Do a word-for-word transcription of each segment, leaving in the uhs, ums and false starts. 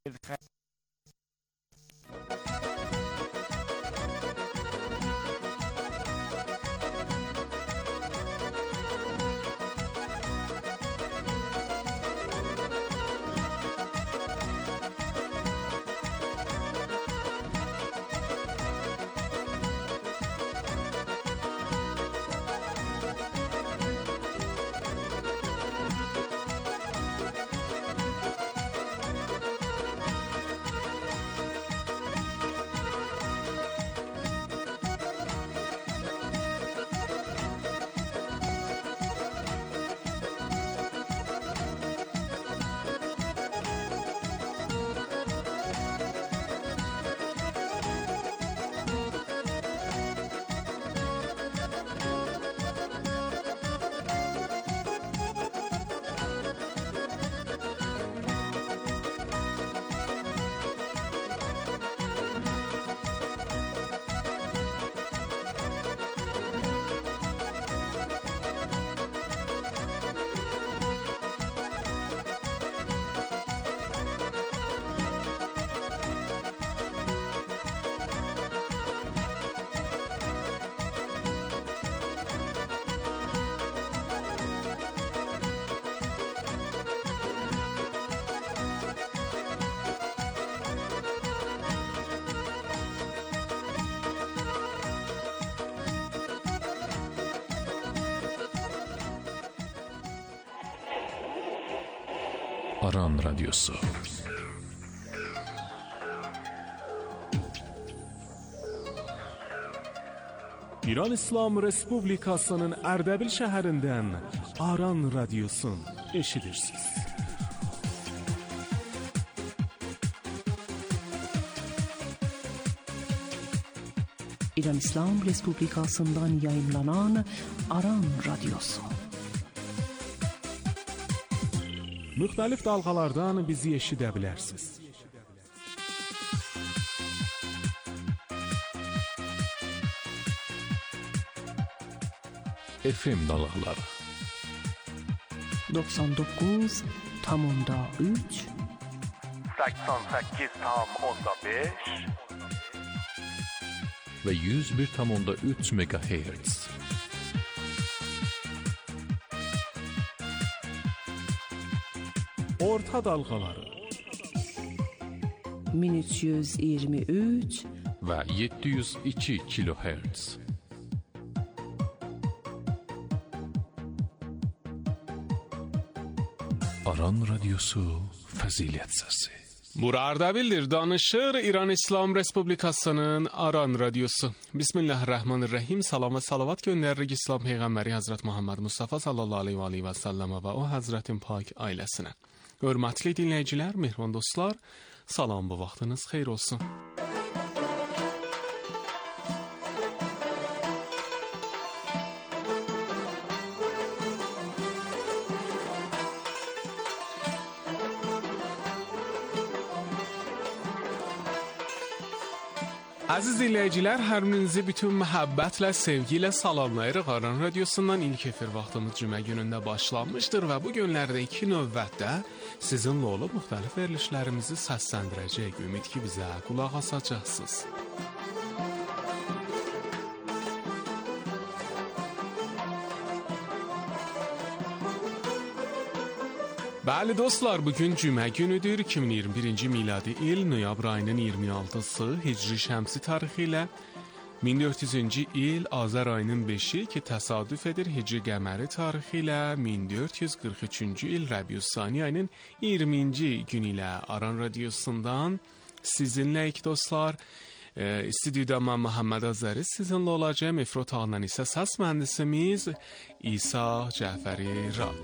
Aran Radyosu. İran İslam Respublikasının Ərdəbil şəhərindən Aran Radyosun eşidirsiniz. İran İslam Respublikasından yayınlanan Aran Radyosu. Müxtəlif dalğalardan bizi eşidə bilərsiniz. F M dalğaları doksan dokuz nokta üç seksen sekiz nokta beş ve yüz bir nokta üç megahertz. Orta dalğaları min üç yüz iyirmi üç ve yedi yüz iki kilohertz. Aran Radyosu Fəzilət Səsi. Bura Ardabildir, danışır İran İslam Respublikasının Aran Radyosu. Bismillahirrahmanirrahim. Salam və salavat göndəririk İslam Peyğəmbəri Həzrət Muhammed Mustafa sallallahu aleyhi və aleyhi və səlləmə və o Həzrətin pak ailəsinə. Hörmətli dinləyicilər, mehriban dostlar, salam, bu vaxtınız xeyir olsun. Əziz dinləyicilər, hər birinizi bütün məhəbbətlə, sevgi ilə salamlayırıq. Aran Radyosundan ilk efir vaxtımız cümə günündə başlanmışdır və bu günlərdə iki növbətdə sizinlə olub müxtəlif verilişlərimizi səsləndirəcək. Ümid ki, bizə qulaq asacaqsınız. Bəli dostlar, bugün cümə günüdür. iki min iyirmi birinci miladi il noyabr ayının iyirmi altısı Hicri Şəmsi tarixi ilə min dörd yüzüncü il Azər ayının beşi ki təsadüf edir Hicri Qəməri tarixi ilə min dörd yüz qırx üçüncü il Rəbiüssani ayının iyirminci günü ilə Aran Radyosundan sizinləyik dostlar. E, stüdyoda mən Məhəmməd Azəri sizinlə olacağım. Efro tağından isə səs mühəndisimiz İsa Cəfəri Rad.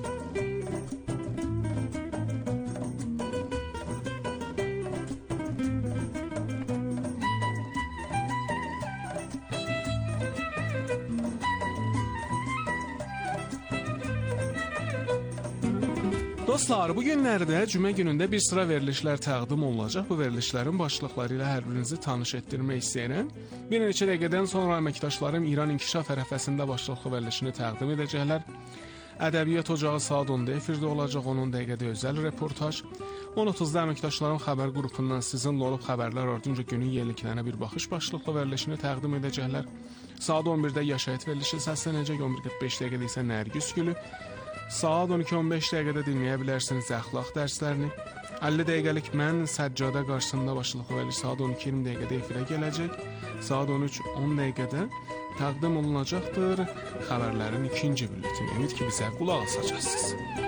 Dostlar, bu günlərdə cümə günündə bir sıra verilişlər təqdim olunacaq. Bu verilişlərin başlıqları ilə hər birinizi tanış etdirmək istəyirəm. Bir neçə dəqiqədən sonra əməkdaşlarım İran İnkişaf ərəfəsində başlıqlı verilişini təqdim edəcəklər. Ədəbiyyat Ocağı saat onda efirdə olacaq, on dəqiqədə özəl reportaj. on otuzda əməkdaşlarım xəbər qrupundan sizinlə olub xəbərlər ardınca günün yeniliklərinə bir baxış başlıqlı verilişini təqdim edəcəklər. Saat on birdə Yaşayət verilişi səslənəcək, on bir qırx beş dəqiqədə isə Nərgiz gülü. Saat on iki on beş dəqiqədə dinləyə bilərsiniz əxlaq dərslərini. əlli dəqiqəlik mən Səccadə qarşısında başlıqlı veriliş saat on iki iyirmi dəqiqədə efirə gələcək. Saat on üç on dəqiqədə təqdim olunacaqdır xəbərlərin ikinci bülletini. Ümid ki, bizə qulaq asacaqsınız.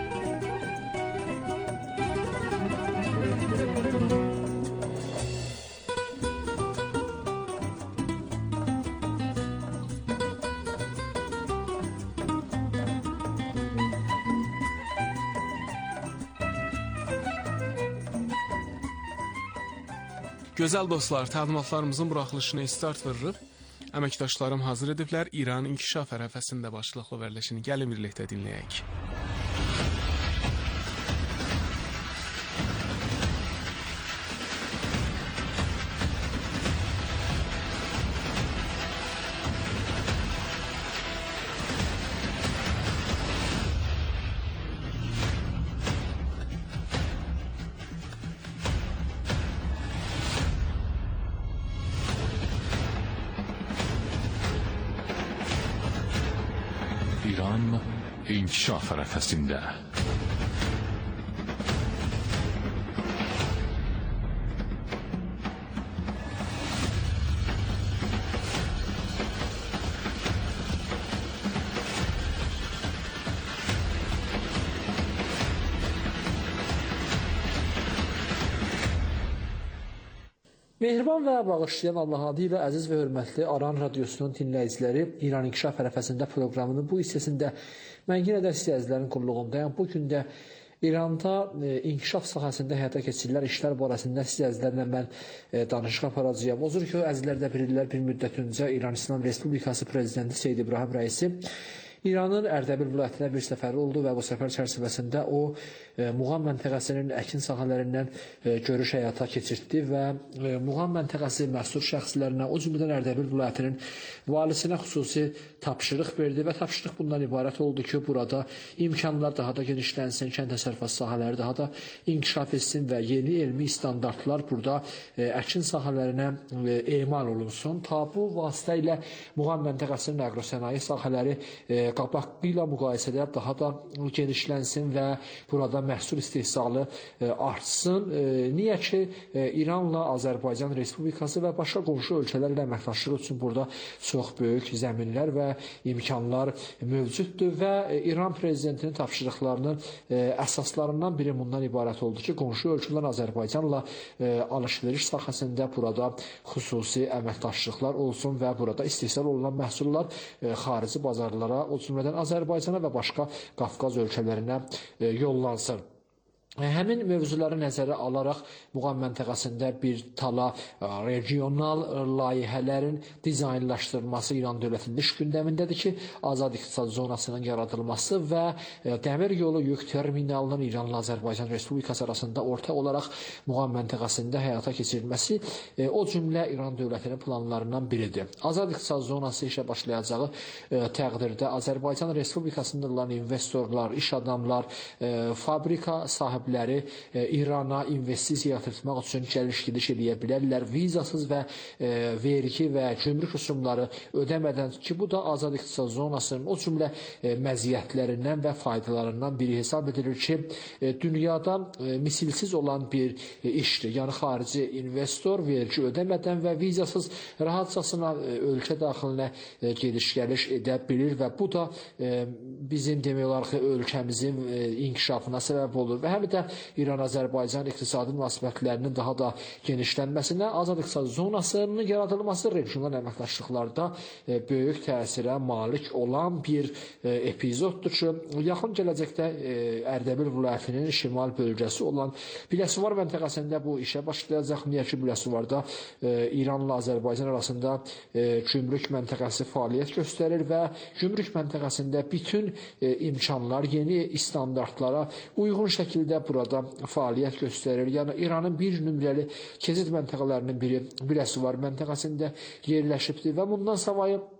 Gözəl dostlar, təqdimatlarımızın buraxılışına start veririk. Əməkdaşlarım hazır ediblər. İran inkişaf ərəfəsində başlıqlı verilişini gəlin birlikdə dinləyək. İran inkişaf ərəfəsində. Mehriban və bağışlayan Allah adı ilə əziz və hörmətli Aran Radiosunun dinləyiciləri, İran İnkişaf ərəfəsində proqramının bu hissəsində mən yenə də izləyicilərin qulluğundayım. Bu gün də İranda e, inkişaf sahəsində həyata keçirilən işlər barəsində izləyicilərlə mən e, danışıq aparacağam. Ozur ki, əzizlər də bilirlər, bir müddət öncə İran İslam Respublikası Prezidenti Seyid İbrahim Rəisi İranın Ərdəbil vilayətinə bir səfər oldu və bu səfər çərçivəsində o e, Muğan məntəqəsinin əkin sahələrindən e, görüş həyata keçirtdi və e, Muğan məntəqəsi məsul şəxslərinə, o cümlədən Ərdəbil vilayətinin valisinə xüsusi tapşırıq verdi və tapşırıq bundan ibarət oldu ki, burada imkanlar daha da genişlənsin, kənd təsərrüfatı sahələri daha da inkişaf etsin və yeni elmi standartlar burada e, əkin sahələrinə e, emal olunsun. Ta bu vasitə ilə Muğan məntəqəsinin aqrosənaye sahələri e, qabaqı ilə müqayisədə daha da genişlənsin və burada məhsul istehsalı e, artsın. E, niyə ki, e, İranla Azərbaycan Respublikası və başqa qonşu ölkələrlə əməkdaşlıq üçün burada çox böyük zəminlər və imkanlar mövcuddur və e, İran prezidentinin tapşırıqlarının e, əsaslarından biri bundan ibarət oldu ki, qonşu ölkələr Azərbaycanla e, alış-veriş sahəsində burada xüsusi əməkdaşlıqlar olsun və burada istehsal olunan məhsullar e, xarici bazarlara, o cümlədən Azərbaycana və başqa Qafqaz ölkələrinə e, yollansın. Həmin mövzuları nəzərə alaraq Muğan məntəqəsində bir tala regional layihələrin dizaynlaşdırılması İran dövlətinin iş gündəmindədir ki, azad iqtisad zonasının yaradılması və dəmir yolu yük terminalının İranla Azərbaycan Respublikası arasında ortaq olaraq Muğan məntəqəsində həyata keçirilməsi o cümlə İran dövlətinin planlarından biridir. Azad iqtisad zonası işə başlayacağı təqdirdə Azərbaycan Respublikasında olan investorlar, iş adamlar, fabrika sahibləri E, İrana investisiya yatırtmaq üçün gəliş-gidiş edə bilərlər. Vizasız və e, vergi və gömrük rüsumları ödəmədən ki, bu da azad iqtisad zonasının o cümlə e, məziyyətlərindən və faydalarından biri hesab edilir ki, e, dünyada e, misilsiz olan bir e, işdir. Yəni xarici investor vergi ödəmədən və vizasız rahatçasına e, ölkə daxilinə e, gediş-gəliş edə bilir və bu da e, bizim demək olar ki, ölkəmizin e, inkişafına səbəb olur və həm də İran-Azərbaycan iqtisadi münasibətlərinin daha da genişlənməsinə, azad iqtisad zonasının yaradılması regional əməkdaşlıqlarda e, böyük təsirə malik olan bir e, epizoddur ki, yaxın gələcəkdə e, Ərdəbil vilayətinin şimal bölgəsi olan Biləsuvar məntəqəsində bu işə başlayacaq. Niyə ki, Biləsuvarda e, İranla Azərbaycan arasında e, gümrük məntəqəsi fəaliyyət göstərir və gümrük məntəqəsində bütün e, imkanlar yeni standartlara uyğun şəkildə burada fəaliyyət göstərir. Yəni İranın bir nömrəli keçid məntəqələrinin biri Biləsuvar məntəqəsində yerləşibdir və bundan savayı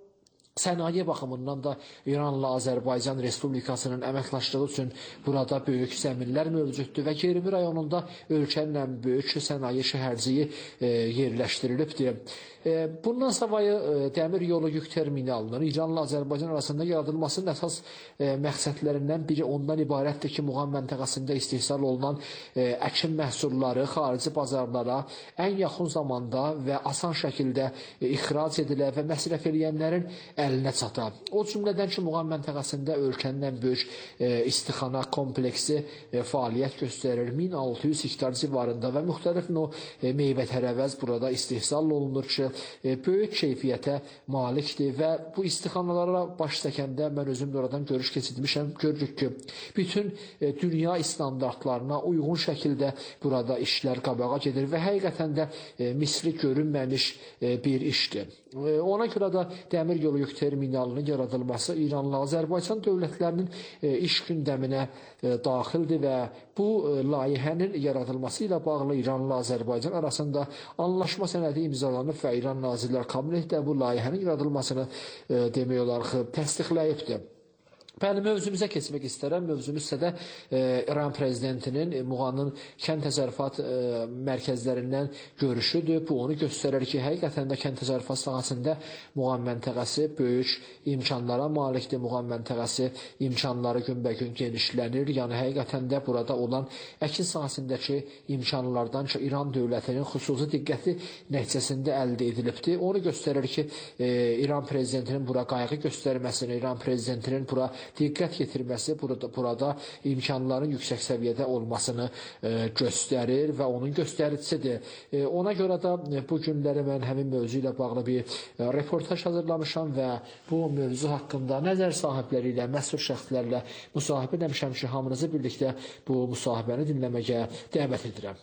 Sənaye baxımından da İranla Azərbaycan Respublikasının əməkdaşlığı üçün burada böyük zəminlər mövcuddur və Germi rayonunda ölkənlə böyük sənaye şəhərciyi e, yerləşdirilibdir. E, bundan savayı e, dəmir yolu yük terminalının İranla Azərbaycan arasında yaradılmasının əsas e, məqsədlərindən biri ondan ibarətdir ki, Muğam məntəqəsində istehsal olunan e, əkin məhsulları xarici bazarlara ən yaxın zamanda və asan şəkildə e, ixrac edilə və məsrəf edilənlərin əlinə çata. O cümlədən ki, Muğam məntəqəsində ölkənin böyük e, istixana kompleksi e, fəaliyyət göstərir. min altı yüz hektar civarında və müxtəlif növ e, meyvə tərəvəz burada istehsal olunur ki, e, böyük keyfiyyətə malikdir və bu istixanalara baş çəkəndə mən özüm də oradan görüş keçirmişəm. Görürük ki, bütün e, dünya standartlarına uyğun şəkildə burada işlər qabağa gedir və həqiqətən də e, misli görünməmiş e, bir işdir. E, ona görə də dəmir yolu yük terminalının yaradılması İranla Azərbaycan dövlətlərinin e, iş gündəminə e, daxildir və bu e, layihənin yaradılması ilə bağlı İranla Azərbaycan arasında anlaşma sənədi imzalanıb və İran Nazirlər Kabineti də bu layihənin yaradılmasını e, demək olar ki, təsdiqləyibdir. Bəli, mövzumuzə keçmək istərəm. Mövzumuz isə də e, İran prezidentinin e, Muğanın kənd təsərrüfat e, mərkəzlərindən görüşüdür. Bu onu göstərir ki, həqiqətən də kənd təsərrüfat sahəsində Muğan məntəqəsi böyük imkanlara malikdir. Muğan məntəqəsi imkanları günbəgün genişlənir. Yəni həqiqətən də burada olan əkin sahəsindəki imkanlardan ki, İran dövlətinin xüsusi diqqəti nəticəsində əldə edilibdir. Onu göstərir ki, e, İran prezidentinin bura qayğı göstərməsini, İran prezidentinin bura diqqət yetirməsi burada, burada imkanların yüksək səviyyədə olmasını e, göstərir və onun göstəricisidir. E, ona görə də e, bu günləri mən həmin mövzu ilə bağlı bir e, reportaj hazırlamışam və bu mövzu haqqında nəzər sahibləri ilə, məsul şəxslərlə müsahibə etmişəm ki, hamınızı birlikdə bu müsahibəni dinləməyə dəvət edirəm.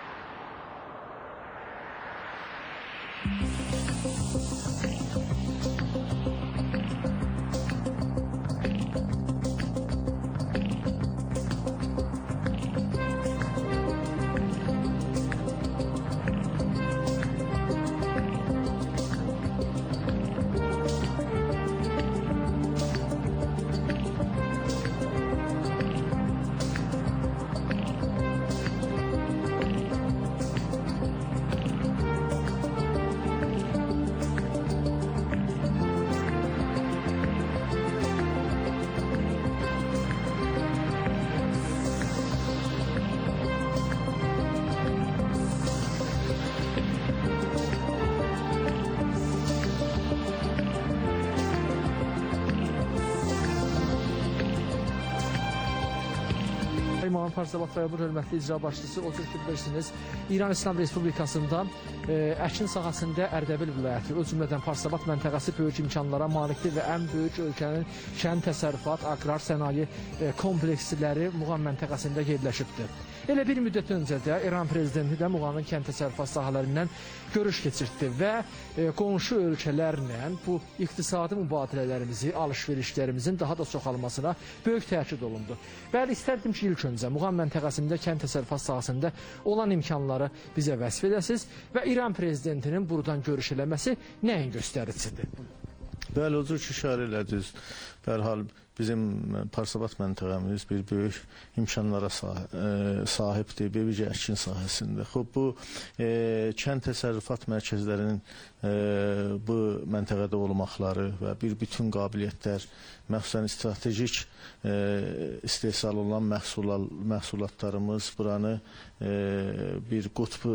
İmam Parsavat Bayabur hörmətli icra başçısı, o cür ki, bilirsiniz, İran İslam Respublikasında e, əkin sahəsində Ərdəbil vilayəti, o cümlədən Parsavat məntəqəsi böyük imkanlara malikdir və ən böyük ölkənin kənd təsərrüfat, aqrar sənaye e, kompleksləri Muğam məntəqəsində yerləşibdir. Elə bir müddət öncə də İran prezidenti də Muğamın kənd təsərrüfat sahələrindən görüş keçirtdi və e, qonşu ölkələrlə bu iqtisadi mübadilələrimizi, alış-verişlərimizin daha da çoxalmasına böyük təkid olundu. Bəli, istərdim ki, ilk öncə Muğam məntəqəsində kənd təsərrüfat sahəsində olan imkanları bizə vəsf edəsiniz və İran prezidentinin buradan görüş eləməsi nəyin göstəricisidir? Bəli, o cür ki, şəhər elədiniz. Bərhal bizim Parsavat məntəqəmiz bir böyük imkanlara sahibdir, bebicə əkin sahəsində. Xub, bu e, kənd təsərrüfat mərkəzlərinin e, bu məntəqədə olmaqları və bir bütün qabiliyyətlər, məxsusən stratejik e, istehsal olan məhsul, məhsulatlarımız buranı e, bir qutbu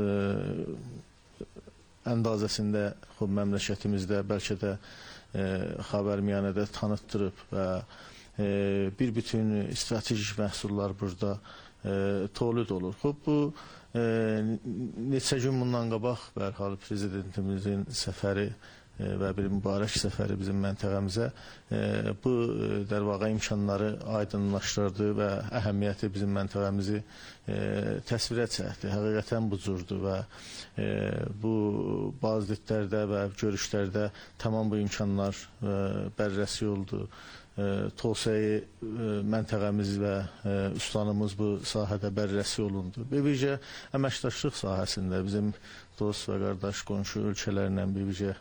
e, əndazəsində xub, məmləkətimizdə bəlkə də e, xəbərmiyanədə tanıtdırıb və e, bir bütün stratejik məhsullar burada e, tolid olur. Xub, bu e, neçə gün bundan qabaq bərhal prezidentimizin səfəri e, və bir mübarək səfəri bizim məntəqəmizə e, bu e, dərvaqa imkanları aydınlaşdırdı və əhəmiyyəti bizim məntəqəmizi e, təsvirə çəkdi. Həqiqətən bu cürdür və e, bu bazı-ditlərdə və görüşlərdə tamam bu imkanlar e, bərrəsi oldu. E, Tolsəyi e, məntəqəmiz və e, ustanımız bu sahədə bərrəsi olundu. Bebicə əməkdaşlıq sahəsində bizim dost və qardaş qonşu ölkələrlə bebicə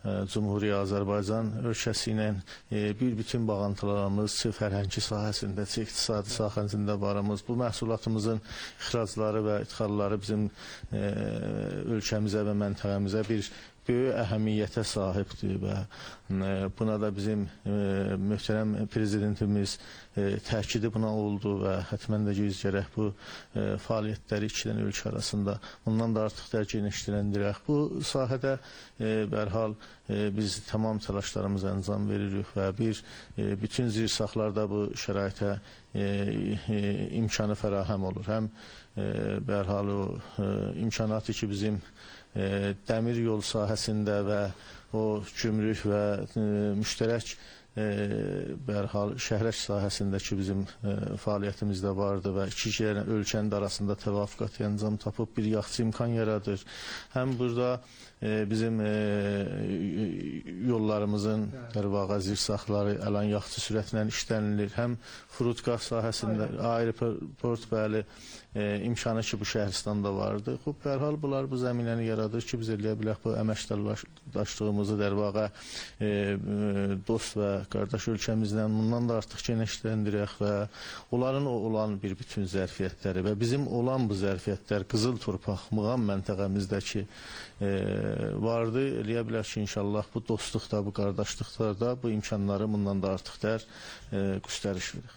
Cumhuriyet Azərbaycan ölkəsi ilə bir bütün bağlantılarımız fərhəngi sahəsində, iqtisadi sahəsində varımız. Bu məhsulatımızın ixracları və idxalları bizim ölkəmizə və məntəqəmizə bir böyük əhəmiyyətə sahibdir və buna da bizim e, möhtərəm prezidentimiz e, təkidi buna oldu və hətmən də göz gərək bu e, fəaliyyətləri iki dənə ölkə arasında bundan da artıq da genişləndirək. Bu sahədə e, bərhal e, biz tamam təlaşlarımıza əncam veririk və bir e, bütün zirsaqlarda bu şəraitə e, e, imkanı fərahəm olur. Həm e, bərhal o e, imkanatı ki bizim E, dəmir yol sahəsində və o gümrük və e, müştərək e, bərhal şəhərək sahəsindəki bizim e, fəaliyyətimiz də vardı və iki ölkənin arasında təvafüqat əncam tapıb bir yaxşı imkan yaradır. Həm burada e, bizim e, yollarımızın dərvaqa zirsaqları əlan yaxşı sürətlə işlənilir. Həm Furutqah sahəsində aeroport bəli e, imkanı ki bu Şəhristanda vardı. Xub, bərhal bunlar bu zəminəni yaradır ki biz eləyə bilək bu əməkdaşlığımızı dərvaqa e, dost və qardaş ölkəmizlə bundan da artıq genişləndirək və onların o olan bir bütün zərfiyyətləri və bizim olan bu zərfiyyətlər Qızıl Torpaq, Muğam məntəqəmizdəki e, vardı. Eləyə bilək ki inşallah bu dostluqda, bu qardaşlıqlarda bu imkanları bundan da artıq dər e, göstəriş verir.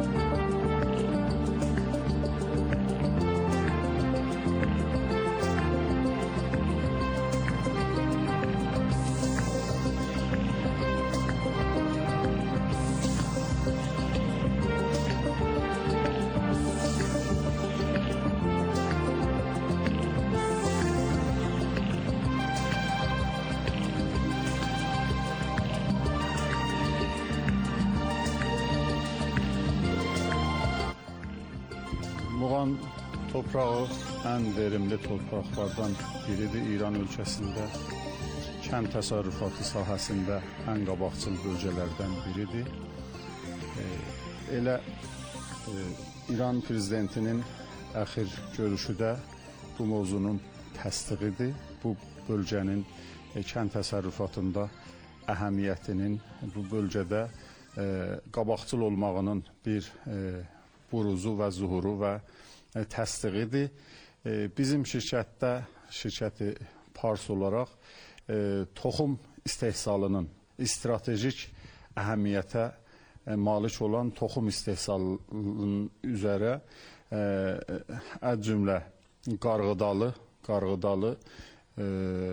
Muğam toprağı ən verimli torpaqlardan biridir. İran ölkəsində kənd təsərrüfatı sahəsində ən qabaqcıl bölgələrdən biridir. E, elə e, İran prezidentinin əxir görüşü də bu mövzunun təsdiqidir. Bu bölgənin e, kənd təsərrüfatında əhəmiyyətinin, bu bölgədə e, qabaqcıl olmağının bir e, buruzu və zuhuru və e, təsdiqidir. E, bizim şirkətdə, şirkəti Pars olaraq e, toxum istehsalının stratejik əhəmiyyətə e, malik olan toxum istehsalının üzərə e, əd cümlə qarğıdalı, qarğıdalı e,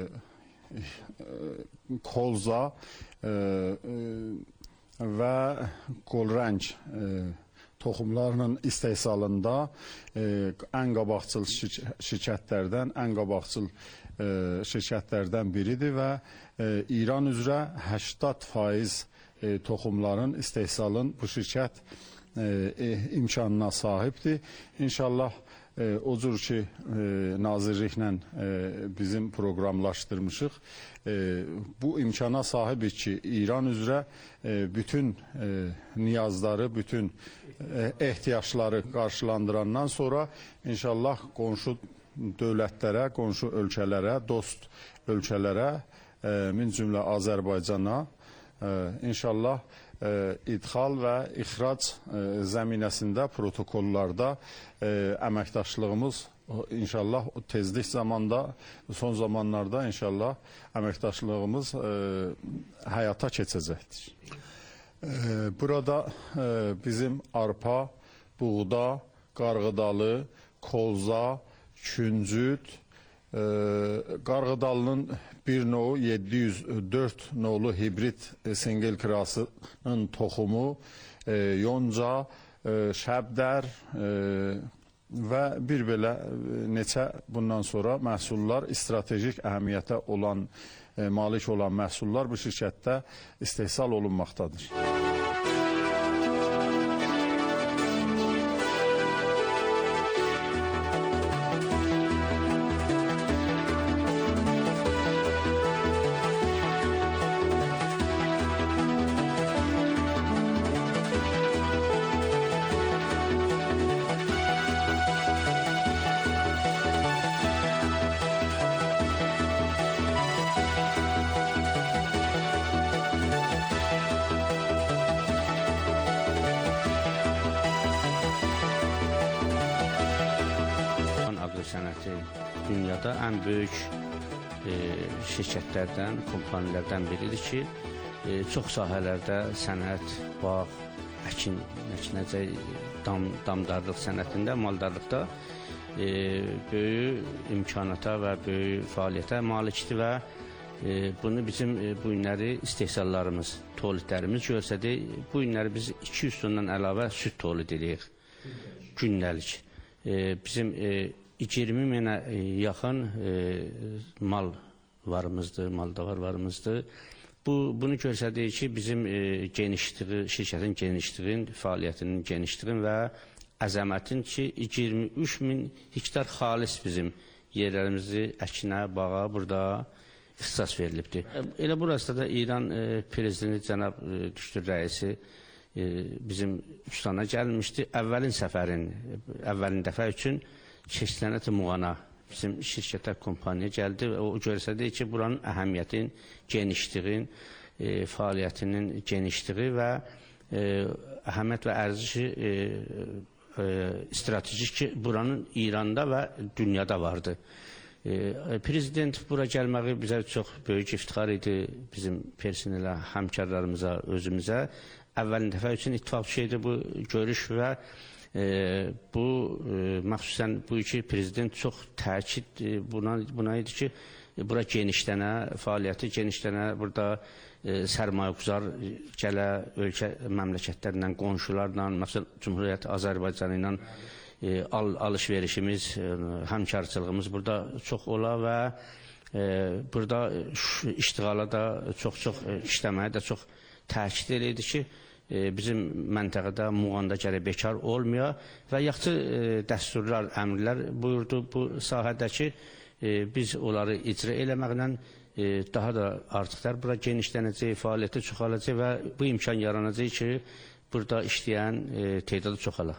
e, kolza e, e, və qolrəng e, toxumlarının istehsalında e, ən qabaqcıl şir şirkətlərdən, ən qabaqcıl e, şirkətlərdən biridir və e, İran üzrə səksən faiz e, toxumların istehsalın bu şirkət e, e, imkanına sahibdir. İnşallah e, o cür ki e, nazirliklə e, bizim proqramlaşdırmışıq. E, bu imkana sahibik ki İran üzrə e, bütün e, niyazları, bütün e, ehtiyacları qarşılandırandan sonra inşallah qonşu dövlətlərə, qonşu ölkələrə, dost ölkələrə, e, min cümlə Azərbaycana e, inşallah e, idxal və ixrac e, zəminəsində protokollarda e, əməkdaşlığımız İnşallah tezlik zamanda, son zamanlarda inşallah əməkdaşlığımız e, həyata keçəcəkdir. E, burada e, bizim arpa, buğda, qarğıdalı, kolza, küncüt, e, qarğıdalının bir nolu yeddi yüz dörd nolu hibrit e, singel krasının toxumu, e, yonca, e, şəbdər, e, və bir belə neçə bundan sonra məhsullar, stratejik əhəmiyyətə olan, e, malik olan məhsullar bu şirkətdə istehsal olunmaqdadır. dağıtır sənəti dünyada ən böyük e, şirkətlərdən, kompaniyalardan biridir ki, e, çox sahələrdə sənət, bağ, əkin, əkinəcək, dam, damdarlıq sənətində, maldarlıqda e, böyük imkanata və böyük fəaliyyətə malikdir və e, bunu bizim e, bu günləri istehsallarımız, tolidlərimiz görsədir. Bu günləri biz iki yüz tondan əlavə süd tolid edirik gündəlik. E, bizim e, iyirmi minə e, yaxın e, mal varımızdır, maldavar varımızdır. Bu, bunu görsədir ki, bizim e, genişliği, şirkətin genişliğin, fəaliyyətinin genişliğin və əzəmətin ki, iyirmi üç min hektar xalis bizim yerlərimizi əkinə, bağa burada ixtisas verilibdir. Elə burası da İran e, prezidenti cənab e, düşdür rəisi e, bizim Üstana gəlmişdi. Əvvəlin səfərin, əvvəlin dəfə üçün Keçilənət Muğana bizim şirkətə, kompaniya gəldi. O görsədir ki, buranın əhəmiyyətin, genişliğin, e, fəaliyyətinin genişliği və e, əhəmiyyət və ərzişi e, e, stratejik ki, buranın İranda və dünyada vardı. E, prezident bura gəlməyi bizə çox böyük iftixar idi, bizim personelə, həmkarlarımıza, özümüzə. Əvvəlin dəfə üçün ittifaqçı idi bu görüş və e, bu e, məxsusən bu iki prezident çox təkid e, buna, buna idi ki, e, bura genişlənə, fəaliyyəti genişlənə, burada e, sərmayəgüzar gələ ölkə məmləkətlərlə, qonşularla, məsələn, Cümhuriyyət Azərbaycanı ilə e, al, alış-verişimiz, e, həmkarçılığımız burada çox ola və e, burada iştiqala da çox-çox e, işləməyə də çox təkid edirdi ki, e, bizim məntəqədə, Muğanda gərək bekar olmuyor və yaxşı e, dəsturlar, əmrlər buyurdu bu sahədəki e, biz onları icra eləməklə e, daha da artıqlar bura genişlənəcək, fəaliyyəti çoxalacaq və bu imkan yaranacaq ki, burada işləyən e, tedadı çoxala.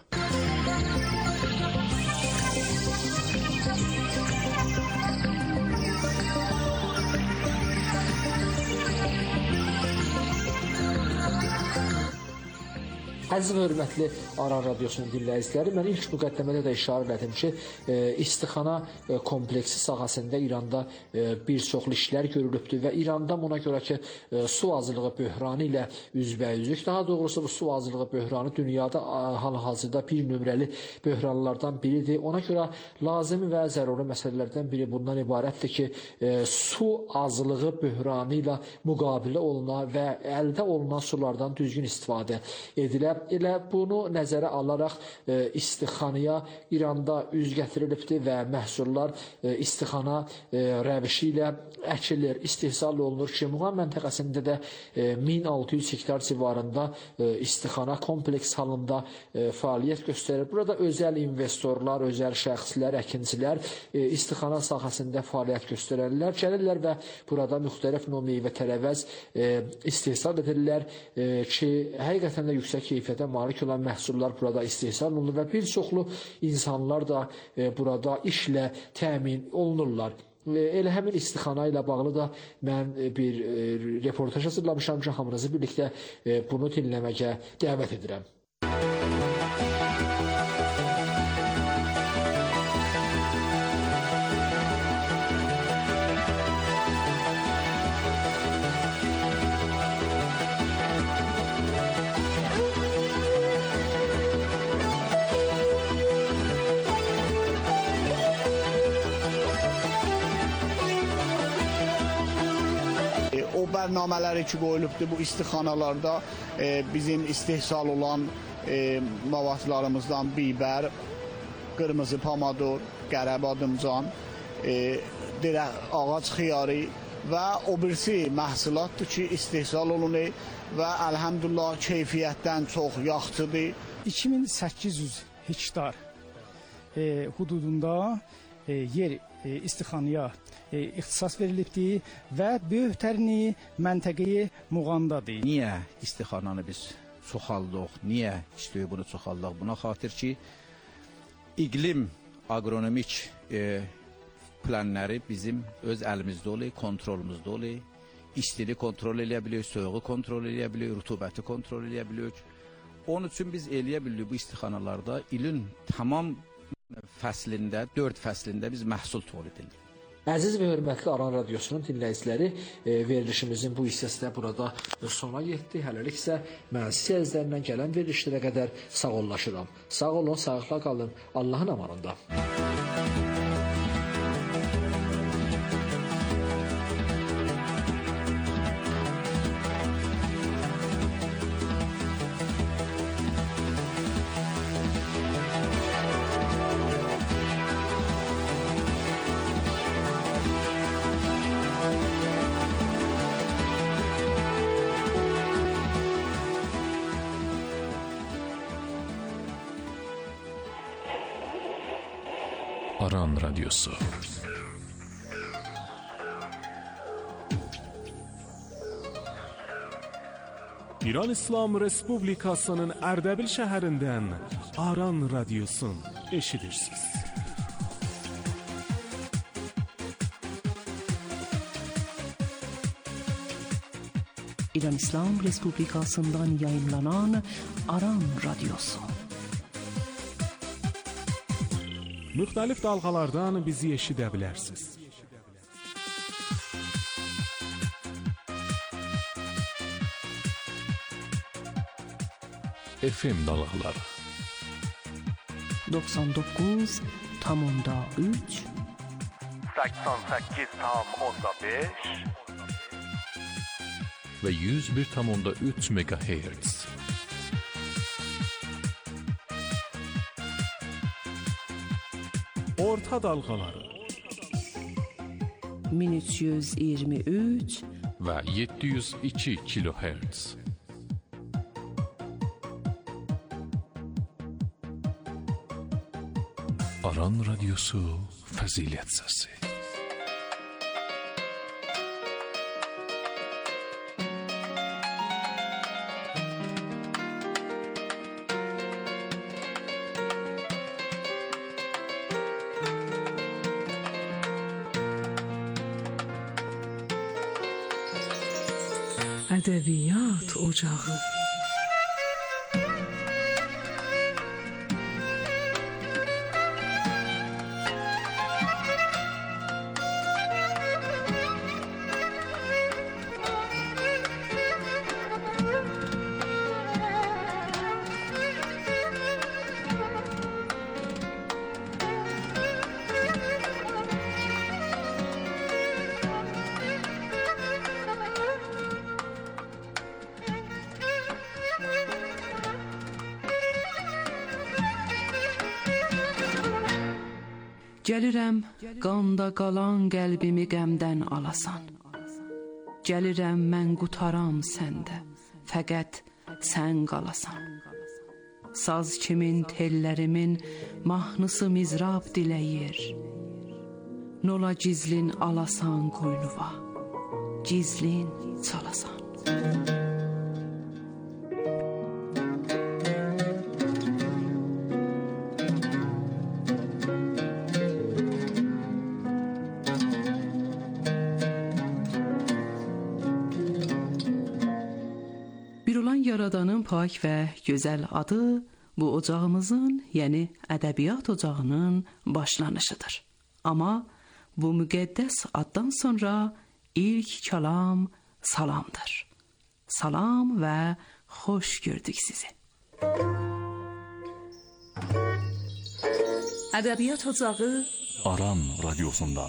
Əziz və hörmətli Aran Radiosunun dinləyiciləri, mən ilk müqəddəmədə də işarə elədim ki, e, istixana e, kompleksi sahəsində İranda e, bir çoxlu işlər görülübdür və İranda buna görə ki, e, su azlığı böhranı ilə üzbəyüzlük, daha doğrusu bu su azlığı böhranı dünyada hal-hazırda bir nömrəli böhranlardan biridir. Ona görə lazım və zəruri məsələlərdən biri bundan ibarətdir ki, e, su azlığı böhranı ilə müqabilə olunan və əldə olunan sulardan düzgün istifadə edilə. Elə bunu nəzərə alaraq e, istixanaya İranda üz gətirilibdir və məhsullar e, istixana e, rəvişi ilə əkilir, istehsal olunur ki, Muğan məntəqəsində də e, min altı yüz hektar civarında e, istixana kompleks halında e, fəaliyyət göstərir. Burada özəl investorlar, özəl şəxslər, əkincilər e, istixana sahəsində fəaliyyət göstərərlər, gəlirlər və burada müxtəlif növ meyvə tərəvəz e, istehsal edirlər e, ki, həqiqətən də yüksək keyfiyyətə malik olan məhsullar burada istehsal olunur və bir çoxlu insanlar da e, burada işlə təmin olunurlar. Elə həmin istixana ilə bağlı da mən bir e, reportaj hazırlamışam ki, hamınızı birlikdə e, bunu dinləməyə dəvət edirəm. O bərnamələri ki, qoyulubdur bu istixanalarda e, bizim istehsal olan e, mavadlarımızdan bibər, qırmızı pomador, qərəb adımcan, e, dirək, ağac xiyarı və o birisi məhsulatdır ki, istehsal olunur və əlhəmdülillah keyfiyyətdən çox yaxşıdır. iki min səkkiz yüz hektar e, hududunda e, yer e, istixanaya e, ixtisas verilibdir və böyüklərini məntəqəyi Muğandadır. Niyə istixananı biz çoxaldıq, niyə istəyik bunu çoxaldıq? Buna xatir ki, iqlim agronomik e, planları bizim öz əlimizdə olur, kontrolumuzda olur. İstini kontrol edə bilirik, soyuğu kontrol edə bilirik, rutubəti kontrol edə bilirik. Onun üçün biz eləyə bilirik bu istixanalarda ilin tamam fəslində, dörd fəslində biz məhsul tolid edirik. Əziz və hörmətli Aran Radiosunun dinləyiciləri, e, verilişimizin bu hissəsi də burada sona yetdi. Hələlik isə mən sizlərdən gələn verilişlərə qədər sağollaşıram. Sağ olun, sağlıqla qalın. Allahın amanında. Aran Radyosu. İran İslam Respublikasının Ərdəbil şəhərindən Aran Radyosun eşidirsiniz. İran İslam Respublikasından yayınlanan Aran Radyosu. Müxtəlif dalğalardan bizi eşidə bilərsiniz. F M dalğaları doksan doqquz tam onda üç səksən səkkiz tam onda beş və yüz bir tam onda üç megahertz. Orta dalğaları min üç yüz iyirmi üç və yeddi yüz iki kilohertz. Aran Radyosu Fəzilət Səsi. ədəbiyyat ocağı. Gəlirəm, qanda qalan qəlbimi qəmdən alasan. Gəlirəm, mən qutaram səndə, fəqət sən qalasan. Saz kimin, tellərimin mahnısı mizrab diləyir. Nola gizlin alasan qoynuva, gizlin çalasan. Yaradanın pak və gözəl adı bu ocağımızın, yəni ədəbiyyat ocağının başlanışıdır. Amma bu müqəddəs addan sonra ilk kəlam salamdır. Salam və xoş gördük sizi. Ədəbiyyat ocağı Aran Radyosundan.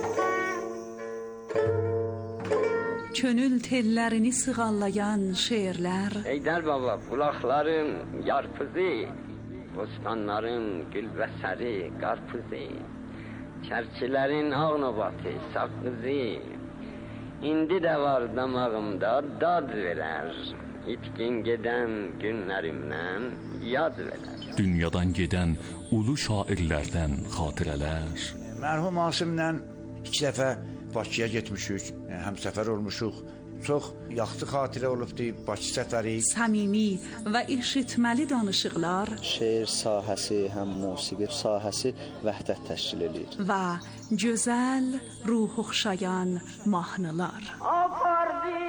Könül tellərini sığallayan şeirlər. Heydər baba, bulaqların yarpızı, bostanların gülbəsəri, qarpızı, çərçilərin ağnabatı, saqqızı, indi də var damağımda dad verər, itkin gedən günlərimdən yad verər. Dünyadan gedən ulu şairlərdən xatirələr. Mərhum Asimlə iki dəfə Bakıya getmişik, həmsəfər olmuşuq. Çox yaxşı xatirə olubdu Bakı səfəri. Səmimi və eşitməli danışıqlar. Şeir sahəsi, həm musiqi sahəsi vəhdət təşkil edir. Və gözəl, ruh oxşayan mahnılar. Apardı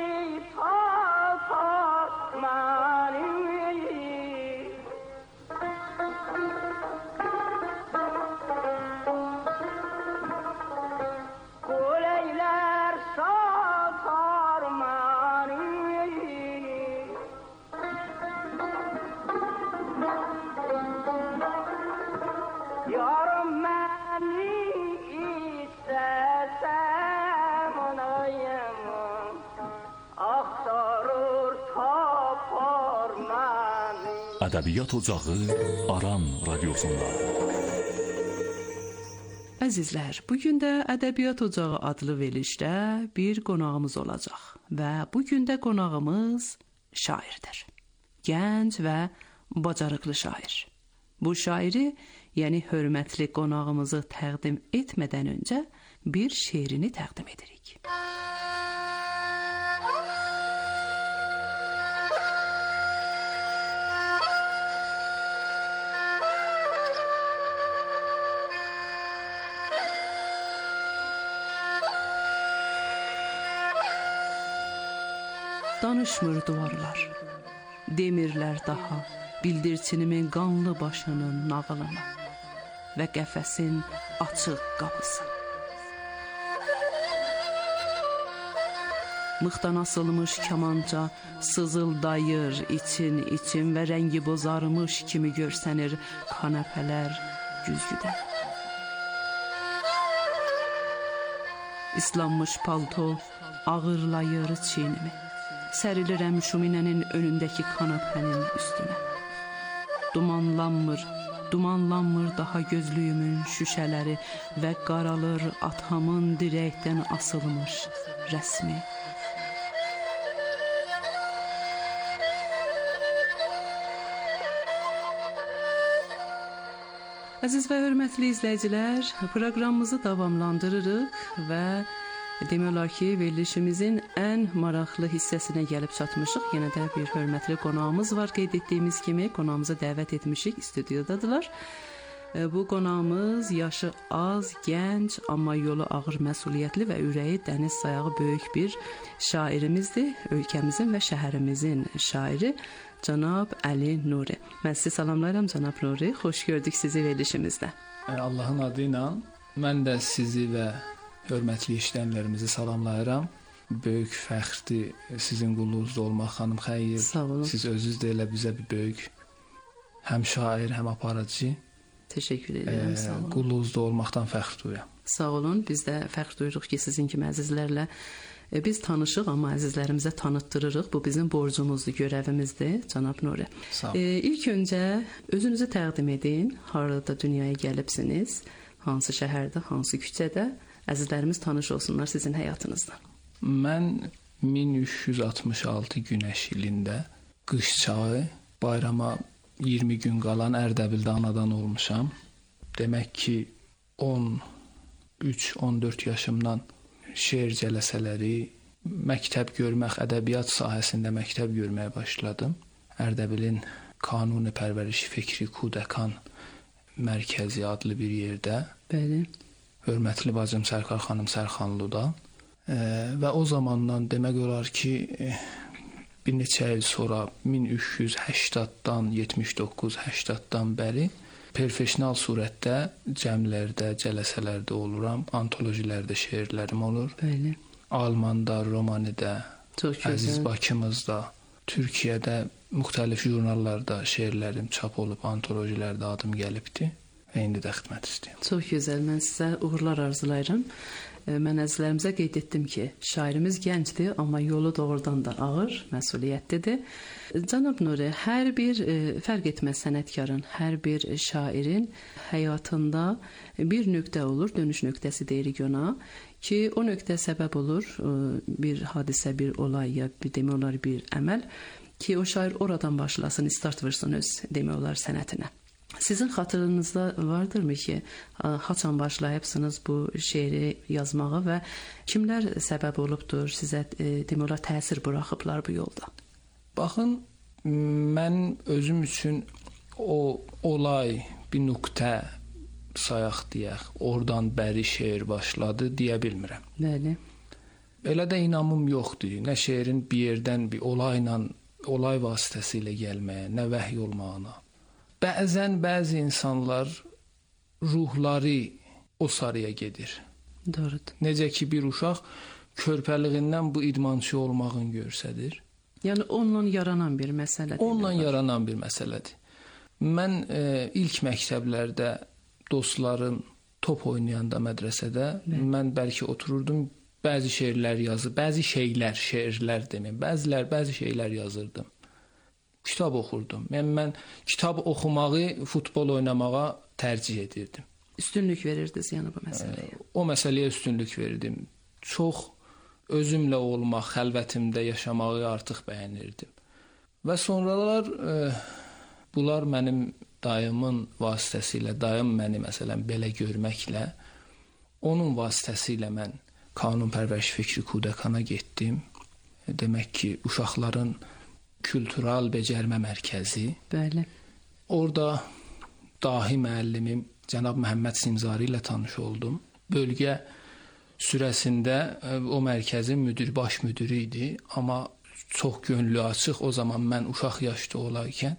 papak məni Ədəbiyyat Ocağı Aran Radiosunda. Əzizlər, bugün də Ədəbiyyat Ocağı adlı verilişdə bir qonağımız olacaq və bugün də qonağımız şairdir. Gənc və bacarıqlı şair. Bu şairi, yəni hörmətli qonağımızı təqdim etmədən öncə bir şeirini təqdim edirik. Danışmır duvarlar, demirlər daha bildirçinimin qanlı başının nağılını və qəfəsin açıq qapısı. Mıxdan asılmış kamanca sızıldayır için için və rəngi bozarmış kimi görsənir kanəpələr güzgüdə. İslanmış palto ağırlayır çiynimi. Sərilirəm şuminənin önündəki kanapənin üstünə. Dumanlanmır, dumanlanmır daha gözlüyümün şüşələri və qaralır atamın dirəkdən asılmış rəsmi. Əziz və hörmətli izləyicilər, proqramımızı davamlandırırıq və demək olar ki, verilişimizin ən maraqlı hissəsinə gəlib çatmışıq. Yenə də bir hörmətli qonağımız var. Qeyd etdiyimiz kimi qonağımıza dəvət etmişik, studiyadadılar. Bu qonağımız yaşı az, gənc, amma yolu ağır məsuliyyətli və ürəyi dəniz sayağı böyük bir şairimizdir. Ölkəmizin və şəhərimizin şairi cənab Əli Nuri. Mən sizi salamlayıram cənab Nuri. Xoş gördük sizi verilişimizdə. Allahın adı ilə mən də sizi və hörmətli işləyənlərimizi salamlayıram. Böyük fəxrdir sizin qulluğunuzda olmaq, xanım Xeyir. Sağ olun. Siz özünüz də elə bizə bir böyük həm şair, həm aparıcı. Təşəkkür edirəm, sağ olun. Qulluğunuzda olmaqdan fəxr duyuram. Sağ olun. Biz də fəxr duyuruq ki, sizin kimi əzizlərlə biz tanışıq, amma əzizlərimizə tanıtdırırıq. Bu bizim borcumuzdur, görəvimizdir, cənab Nuri. Sağ olun. E, ilk öncə özünüzü təqdim edin. Harada dünyaya gəlibsiniz? Hansı şəhərdə, hansı küçədə? Əzizlərimiz tanış olsunlar sizin həyatınızdan. Mən min üç yüz altmış altı günəş ilində qış çağı bayrama iyirmi gün qalan Ərdəbildə anadan olmuşam. Demək ki, on üç on dörd yaşımdan şeir cələsələri, məktəb görmək, ədəbiyyat sahəsində məktəb görməyə başladım. Ərdəbilin Kanuni Pərvəriş Fikri Kudəkan Mərkəzi adlı bir yerdə. Bəli. Hörmətli bacım Sərkar xanım Sərxanlıda e, və o zamandan demək olar ki, e, bir neçə il sonra min üç yüz həştaddan yetmiş doqquz həştaddan bəri professional surətdə cəmlərdə, cələsələrdə oluram, antolojilərdə şeirlərim olur. Bəli. Almanda, Romanidə, Əziz Bakımızda, Türkiyədə müxtəlif jurnallarda şeirlərim çap olub, antolojilərdə adım gəlibdi. Və indi də xidmət istəyirəm. Çox gözəl, mən sizə uğurlar arzulayıram. Mən əzizlərimizə qeyd etdim ki, şairimiz gəncdir, amma yolu doğrudan da ağır, məsuliyyətlidir. Cənab Nuri, hər bir fərq etməz sənətkarın, hər bir şairin həyatında bir nöqtə olur, dönüş nöqtəsi deyirik ona, ki o nöqtə səbəb olur, bir hadisə, bir olay, ya bir demək olar bir əməl, ki o şair oradan başlasın, start vursun öz demək olar sənətinə. Sizin xatırınızda vardırmı ki, haçan başlayıbsınız bu şeiri yazmağa və kimlər səbəb olubdur, sizə demək olar təsir buraxıblar bu yolda? Baxın, mən özüm üçün o olay, bir nöqtə sayaq deyək, oradan bəri şeir başladı deyə bilmirəm. Bəli. Elə də inamım yoxdur. Nə şeirin bir yerdən bir olayla, olay vasitəsilə gəlməyə, nə vəhy olmağına. Bəzən bəzi insanlar ruhları o sarıya gedir. Doğrudur. Necə ki bir uşaq körpəliğindən bu idmançı olmağını görsədir. Yəni onunla yaranan bir məsələdir. Onunla yaranan bir məsələdir. Mən e, ilk məktəblərdə dostlarım top oynayanda mədrəsədə Bəli. Mən bəlkə otururdum, bəzi şeirlər yazır, bəzi şeylər, şeirlər deməyim, bəzilər, bəzi şeylər yazırdım. kitab oxurdum. Yəni mən kitab oxumağı futbol oynamağa tərcih edirdim. Üstünlük verirdiniz yəni bu məsələyə. O məsələyə üstünlük verirdim. Çox özümlə olmaq, xəlvətimdə yaşamağı artıq bəyənirdim. Və sonralar e, bunlar mənim dayımın vasitəsilə, dayım məni məsələn belə görməklə, onun vasitəsilə mən Qanunpərvəriş Fikri Kudakana getdim. Demək ki, uşaqların kültural becərmə mərkəzi. Bəli. Orada dahi müəllimim cənab Məhəmməd Simzari ilə tanış oldum. Bölgə sürəsində o mərkəzin müdür, baş müdürü idi, amma çox gönlü açıq. O zaman mən uşaq yaşda olarkən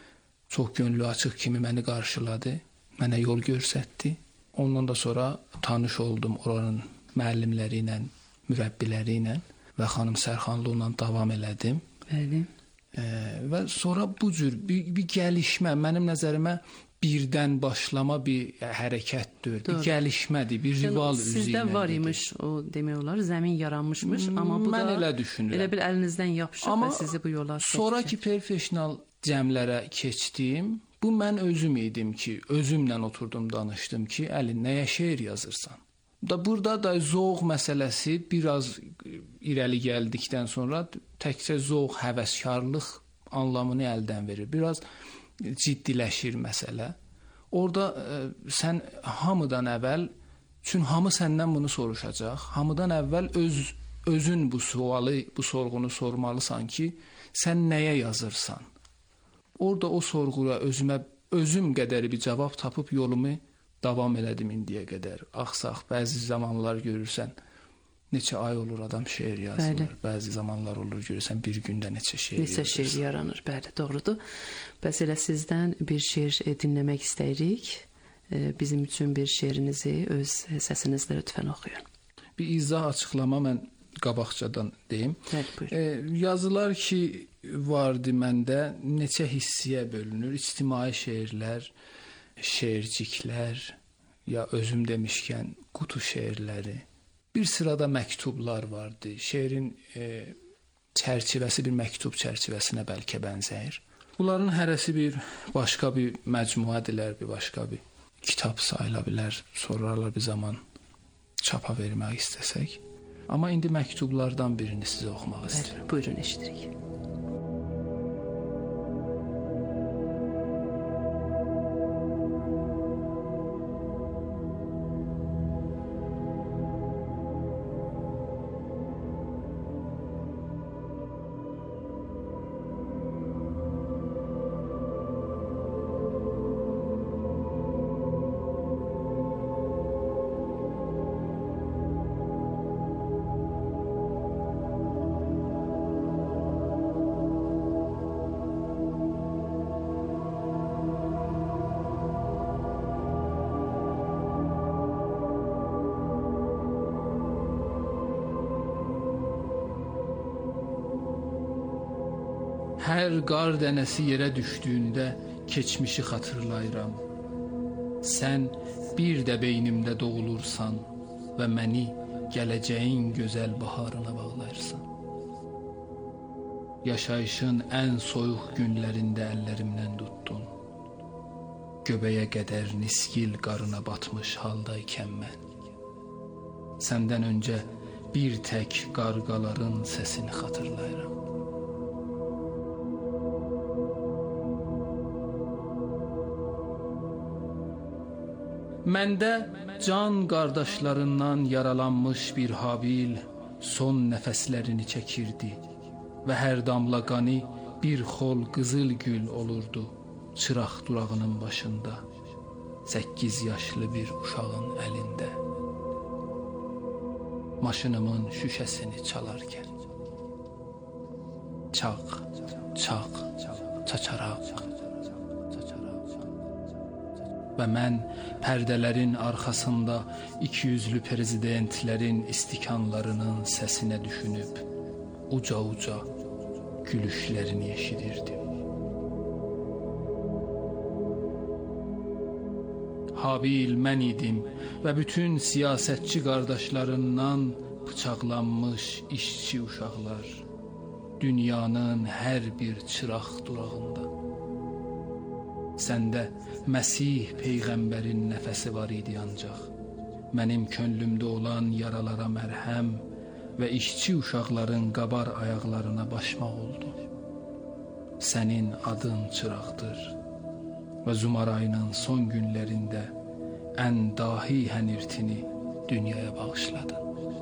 çox gönlü açıq kimi məni qarşıladı, mənə yol göstərdi. Ondan da sonra tanış oldum oranın müəllimləri ilə, mürəbbiləri ilə və xanım Sərxanlı ilə davam elədim. Bəli. E, və sonra bu cür bir, bir gəlişmə, mənim nəzərimə birdən başlama bir hərəkətdir, bir gəlişmədir, bir rival üzü ilə. Sizdə var imiş o demək olar, zəmin yaranmışmış, amma bu mən da elə düşünürəm. Elə bir əlinizdən yapışıb amma və sizi bu yola çəkdi. Sonraki professional cəmlərə keçdim. Bu mən özüm idim ki, özümlə oturdum, danışdım ki, Əli, nəyə şeir yazırsan? Da burada da zövq məsələsi biraz irəli gəldikdən sonra təkcə zövq, həvəskarlıq anlamını əldən verir. Biraz ciddiləşir məsələ. Orada ə, sən hamıdan əvvəl, çünki hamı səndən bunu soruşacaq. Hamıdan əvvəl öz özün bu sualı, bu sorğunu sormalısan ki, sən nəyə yazırsan? Orada o sorğuya özümə özüm qədər bir cavab tapıb yolumu davam elədim indiyə qədər. Axsaq, bəzi zamanlar görürsən, neçə ay olur adam şeir yazır. Bəli. Bəzi zamanlar olur görürsən, bir gündə neçə şeir neçə şeir yaranır, bəli, doğrudur. Bəs elə sizdən bir şeir dinləmək istəyirik. Bizim üçün bir şeirinizi öz səsinizlə lütfən oxuyun. Bir izah, açıqlama mən qabaqcadan deyim. Bəli, buyurun. E, yazılar ki vardı məndə, neçə hissiyə bölünür. İctimai şeirlər, şeirciklər, ya özüm demişkən qutu şeirləri. Bir sırada məktublar vardı. Şeirin e, çərçivəsi bir məktub çərçivəsinə bəlkə bənzəyir. Bunların hərəsi bir başqa bir məcmuədilər, bir başqa bir kitab sayıla bilər. Sonralar bir zaman çapa vermək istəsək. Amma indi məktublardan birini sizə oxumaq istəyirəm. Buyurun, eşidirik. Hər qar dənəsi yerə düşdüyündə keçmişi xatırlayıram. Sən bir də beynimdə doğulursan və məni gələcəyin gözəl baharına bağlayırsan. Yaşayışın ən soyuq günlərində əllərimdən tutdun. Göbəyə qədər niskil qarına batmış haldaykən mən. Səndən öncə bir tək qarqaların səsini xatırlayıram. Məndə can qardaşlarından yaralanmış bir Habil son nəfəslərini çəkirdi və hər damla qani bir xol qızıl gül olurdu çıraq durağının başında, səkkiz yaşlı bir uşağın əlində. Maşınımın şüşəsini çalarkən. Çaq, çaq, çaçaraq. Və mən pərdələrin arxasında ikiyüzlü prezidentlərin istikanlarının səsinə düşünüb uca-uca gülüşlərini eşidirdim. Habil mən idim və bütün siyasətçi qardaşlarından bıçaqlanmış işçi uşaqlar. dünyanın hər bir çıraq durağında. Səndə Məsih Peyğəmbərin nəfəsi var idi ancaq. Mənim könlümdə olan yaralara mərhəm və işçi uşaqların qabar ayaqlarına başmaq oldu. Sənin adın çıraqdır və Zumar ayının son günlərində ən dahi hənirtini dünyaya bağışladın.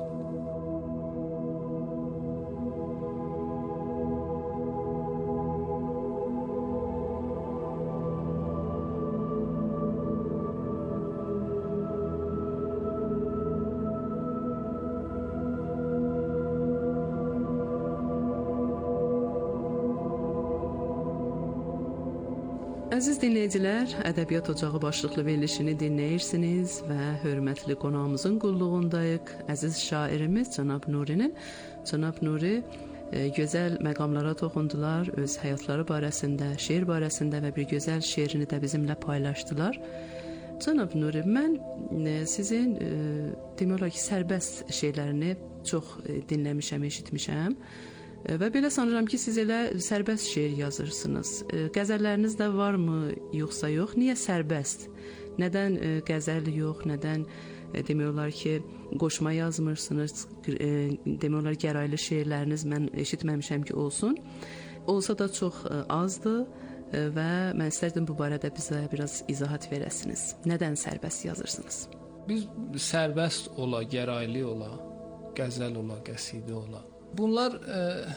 Əziz dinləyicilər, Ədəbiyyat Ocağı başlıqlı verilişini dinləyirsiniz və hörmətli qonağımızın qulluğundayıq. Əziz şairimiz Cənab Nurinin. Cənab Nuri e, gözəl məqamlara toxundular, öz həyatları barəsində, şeir barəsində və bir gözəl şeirini də bizimlə paylaşdılar. Cənab Nuri, mən e, sizin e, demək olar ki, sərbəst şeirlərini çox e, dinləmişəm, eşitmişəm. Və belə sanıram ki, siz elə sərbəst şeir yazırsınız. Qəzəlləriniz də varmı, yoxsa yox? Niyə sərbəst? Nədən qəzəl yox, nədən demək olar ki, qoşma yazmırsınız? Demək olar gəraylı şeirləriniz mən eşitməmişəm ki, olsun. Olsa da çox azdır və mən istərdim bu barədə bizə biraz izahat verəsiniz. Nədən sərbəst yazırsınız? Biz sərbəst ola, gəraylı ola, qəzəl ola, qəsidə ola. Bunlar e,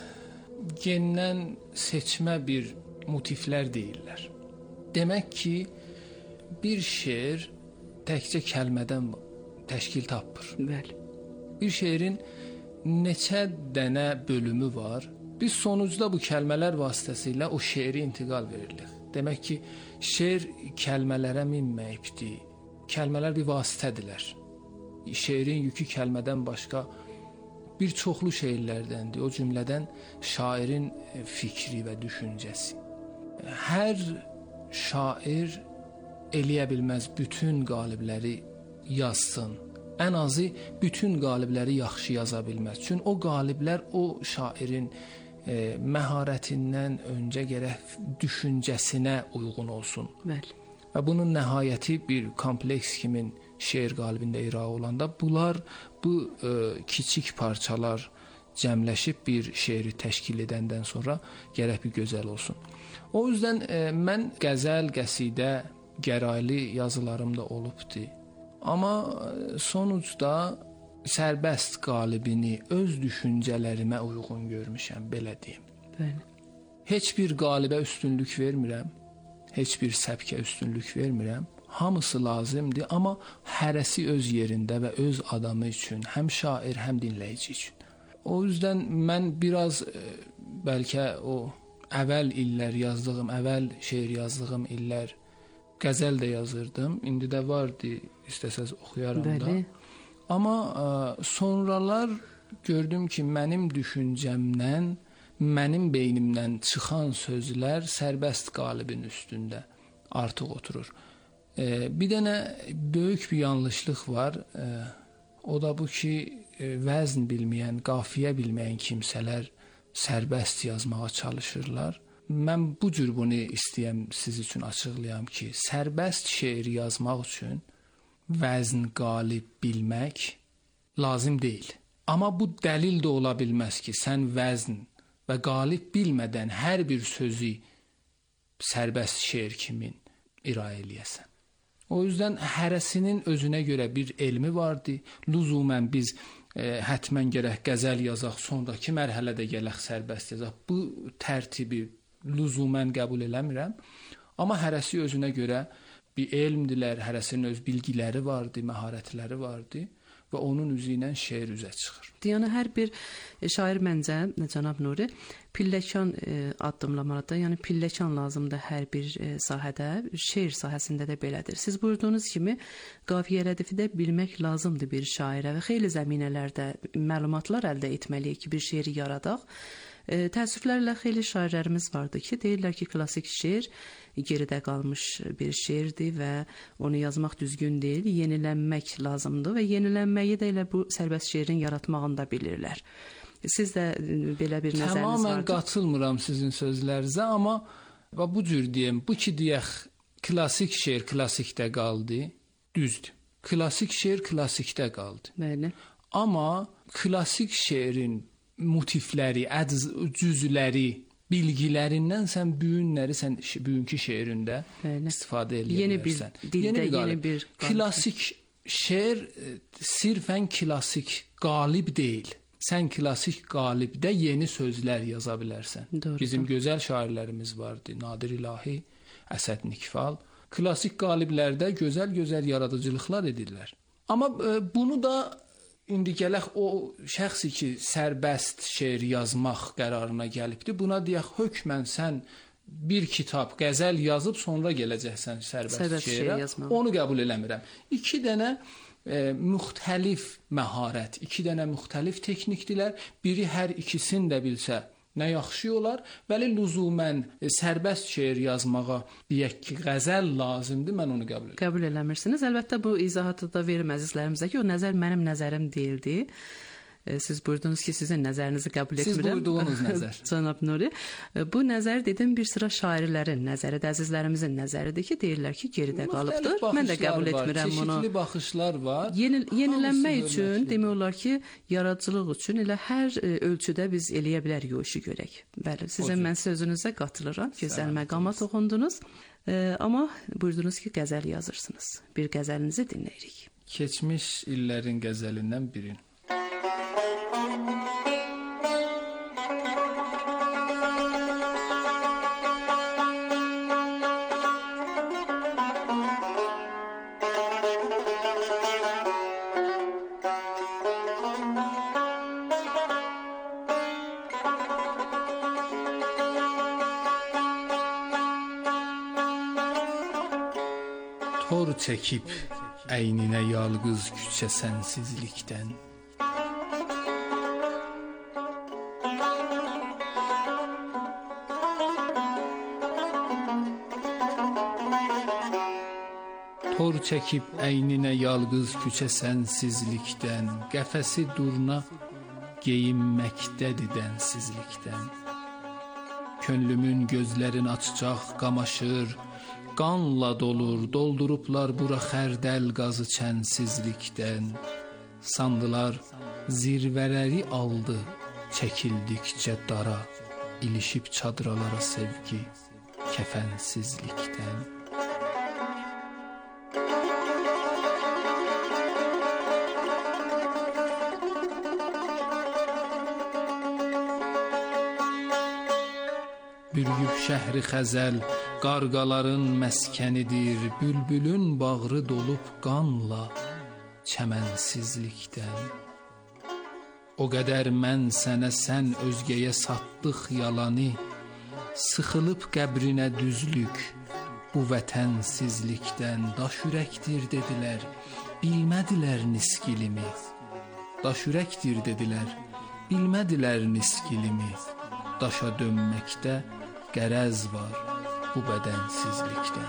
gendən seçmə bir motivlər deyirlər. Demək ki, bir şeir təkcə kəlmədən təşkil tapır. Bəli. Bir şeirin neçə dənə bölümü var. Biz sonucda bu kəlmələr vasitəsilə o şeiri intiqal veririk. Demək ki, şeir kəlmələrə minməyibdir. Kəlmələr bir vasitədirlər. Şeirin yükü kəlmədən başqa bir çoxlu şeirlərdəndir, o cümlədən şairin fikri və düşüncəsi. Hər şair eləyə bilməz bütün qalibləri yazsın. Ən azı bütün qalibləri yaxşı yaza bilməz. Çünki o qaliblər o şairin e, məharətindən öncə gərək düşüncəsinə uyğun olsun. Bəli. Və bunun nəhayəti bir kompleks kimin şeir qalibində ira olanda bunlar bu e, kiçik parçalar cəmləşib bir şeiri təşkil edəndən sonra gərək bir gözəl olsun. O yüzden e, mən qəzəl, qəsidə, gəraylı yazılarım da olubdur. Amma sonucda sərbəst qalibini öz düşüncələrimə uyğun görmüşəm, belə deyim. Bəli. Heç bir qalibə üstünlük vermirəm. Heç bir səbkə üstünlük vermirəm. Hamısı lazımdır, amma hərəsi öz yerində və öz adamı üçün, həm şair, həm dinləyici üçün. O yüzden mən biraz e, bəlkə o əvvəl illər yazdığım, əvvəl şeir yazdığım illər qəzəl də yazırdım. İndi də vardı, istəsəz oxuyaram da. Amma e, sonralar gördüm ki, mənim düşüncəmdən, mənim beynimdən çıxan sözlər sərbəst qalibin üstündə artıq oturur. Ee, bir dənə böyük bir yanlışlıq var. Ee, o da bu ki, e, vəzn bilməyən, qafiyə bilməyən kimsələr sərbəst yazmağa çalışırlar. Mən bu cür bunu istəyəm siz üçün açıqlayam ki, sərbəst şeir yazmaq üçün vəzn qalib bilmək lazım deyil. Amma bu dəlil də ola bilməz ki, sən vəzn və qalib bilmədən hər bir sözü sərbəst şeir kimin ira eləyəsən. O yüzden hərəsinin özünə görə bir elmi vardı. Lüzumən biz e, hətmən gərək qəzəl yazaq, sonraki mərhələdə gələk sərbəst yazaq. Bu tərtibi lüzumən qəbul eləmirəm. Amma hərəsi özünə görə bir elmdilər, hərəsinin öz bilgiləri vardı, məharətləri vardı və onun üzü ilə şeir üzə çıxır. Yəni hər bir şair məncə, cənab Nuri, pilləkan e, addımlamalıdır. Yəni pilləkan lazımdır hər bir e, sahədə, şeir sahəsində də belədir. Siz buyurduğunuz kimi qafiyə rədifi də bilmək lazımdır bir şairə və xeyli zəminələrdə məlumatlar əldə etməliyik ki, bir şeiri yaradaq. E, təəssüflərlə xeyli şairlərimiz vardı ki, deyirlər ki, klassik şeir geridə qalmış bir şeirdir və onu yazmaq düzgün deyil, yenilənmək lazımdır və yenilənməyi də elə bu sərbəst şeirin yaratmağını da bilirlər. Siz də belə bir nəzəriniz var? Tamamilə qatılmıram sizin sözlərinizə, amma bu cür deyim, bu ki deyək klassik şeir klassikdə qaldı, düzdür. Klassik şeir klassikdə qaldı. Bəli. Amma klassik şeirin motivləri, cüzləri, bilgilərindən sən bugünləri sən bugünkü şeirində Bəli. istifadə edə yeni bilərsən. Bir dildə, yeni bir, yeni bir klassik şeir sirfən klassik qalib deyil. Sən klassik qalibdə yeni sözlər yaza bilərsən. Doğru. Bizim gözəl şairlərimiz vardı. Nadir İlahi, Əsəd Nikfal. Klassik qaliblərdə gözəl-gözəl yaradıcılıqlar edirlər. Amma e, bunu da İndi gələk o şəxsi ki, sərbəst şeir yazmaq qərarına gəlibdir. Buna deyək, hökmən sən bir kitab, qəzəl yazıb sonra gələcəksən sərbəst, sərbəst şeirə. Şeir Onu qəbul eləmirəm. İki dənə e, müxtəlif məharət, iki dənə müxtəlif texnikdirlər. Biri hər ikisini də bilsə nə yaxşı olar, bəli lüzumən e, sərbəst şeir yazmağa deyək ki, qəzəl lazımdır, mən onu qəbul edirəm. Qəbul eləmirsiniz. Əlbəttə bu izahatı da verim əzizlərimizə ki, o nəzər mənim nəzərim deyildi. E, siz buyurdunuz ki, sizin nəzərinizi qəbul etmirəm. Siz buyurduğunuz nəzər. Cənab Nuri, e, bu nəzər dedim bir sıra şairlərin nəzəridir, əzizlərimizin nəzəridir ki, deyirlər ki, geridə qalıbdır. Mən də qəbul etmirəm bunu. Çeşitli baxışlar var. Yeni, yenilənmək üçün demək olar ki, yaradıcılıq üçün elə hər e, ölçüdə biz eləyə bilərik o işi görək. Bəli, sizin mən sözünüzə qatılıram. Gözəl məqama toxundunuz. E, amma buyurdunuz ki, qəzəl yazırsınız. Bir qəzəlinizi dinləyirik. Keçmiş illərin qəzəlindən birini. Tor çəkib əyninə yalqız küçə sənsizlikdən. Tor çəkib əyninə yalqız küçə sənsizlikdən, qəfəsi durna geyinməkdədir dənsizlikdən. Könlümün gözlərin açacaq qamaşır, qanla dolur, doldurublar bura xərdəl qazı çənsizlikdən. Sandılar zirvələri aldı, çəkildikcə dara, ilişib çadralara sevgi, kəfənsizlikdən. Bürgüb şəhri xəzəl, qarqaların məskənidir, bülbülün bağrı dolub qanla, çəmənsizlikdən. O qədər mən sənə, sən özgəyə satdıq yalanı, sıxılıb qəbrinə düzlük, bu vətənsizlikdən. Daş ürəkdir dedilər, bilmədilər niskilimi. Daş ürəkdir dedilər, bilmədilər niskilimi. Daşa dönməkdə qərəz var bu bədənsizlikdən.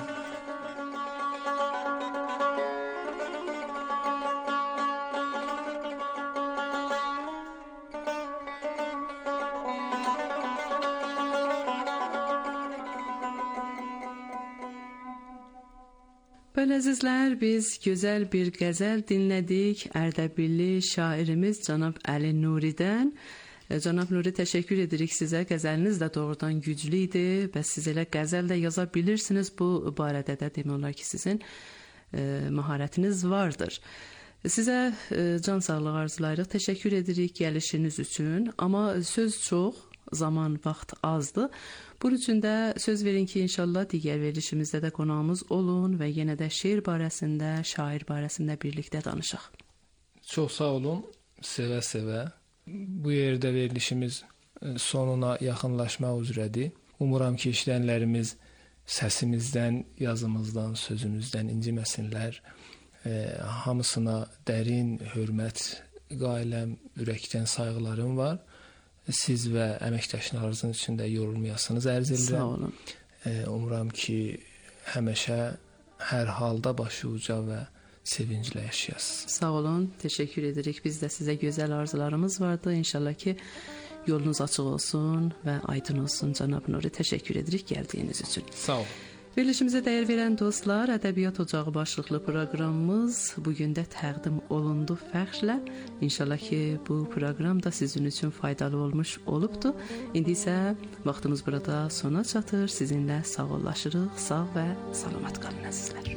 Belə əzizlər, biz gözəl bir qəzəl dinlədik Ərdəbilli şairimiz cənab Əli Nuridən. Cənab Nuri, təşəkkür edirik sizə. Qəzəliniz də doğrudan güclü idi və siz elə qəzəl də yaza bilirsiniz. Bu barədə də demək olar ki, sizin e, maharətiniz vardır. Sizə e, can sağlığı arzulayırıq. Təşəkkür edirik gəlişiniz üçün. Amma söz çox, zaman, vaxt azdır. Bunun üçün də söz verin ki, inşallah digər verilişimizdə də qonağımız olun və yenə də şeir barəsində, şair barəsində birlikdə danışaq. Çox sağ olun, sevə-sevə. Bu yerdə verilişimiz sonuna yaxınlaşmaq üzrədir. Umuram ki, işləyənlərimiz səsimizdən, yazımızdan, sözümüzdən inciməsinlər. E, hamısına dərin hörmət, qailəm, ürəkdən sayğılarım var. Siz və əməkdaşlarınızın içində yorulmayasınız ərz edirəm. Sağ olun. E, umuram ki, həmişə hər halda başı uca və sevinclə yaşayasınız. Sağ olun, teşekkür edirik. Biz də sizə gözəl arzularımız vardı. İnşallah ki yolunuz açıq olsun və aydın olsun. Cənab Nuri, teşekkür edirik gəldiyiniz üçün. Sağ olun. Verilişimizə dəyər verən dostlar, Ədəbiyyat Ocağı başlıqlı proqramımız bugün də təqdim olundu fəxrlə. İnşallah ki bu proqram da sizin üçün faydalı olmuş olubdu. İndi isə vaxtımız burada sona çatır. Sizinlə sağollaşırıq. Sağ və salamat qalın əzizlər.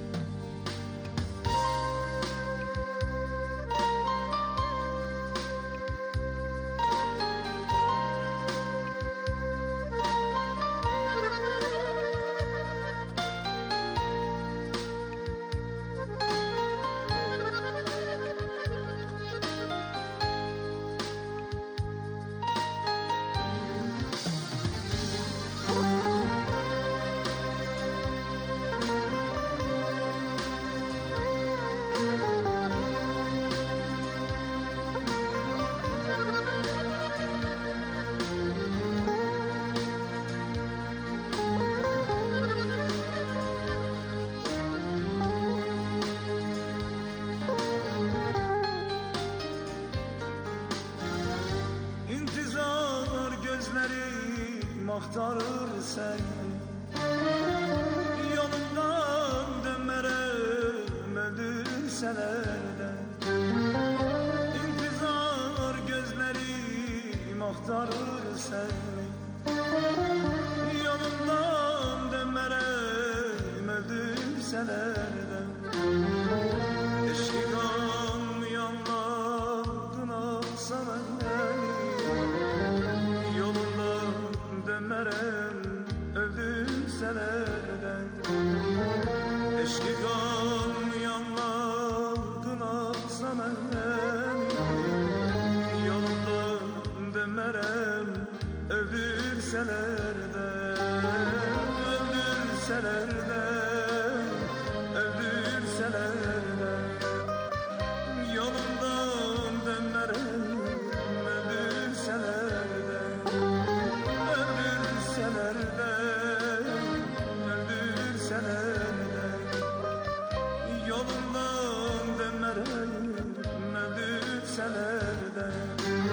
Axtarır səni yolundan dönmərəm öldürsələrdən İntizar gözlərim axtarır səni yolundan dönmərəm öldürsələrdən eşki qanmayanlardan alsan əlləri yolundan dönmərəm öldürsələrdən eşki qanmayanlardan alsan əlləri yolundan dönmərəm öldürsələrdən öldürsələrdən öldürsələrdən yolundan dönmərəm öldürsələrdən öldürsələrdən yolundan dönmərəm öldürsələrdən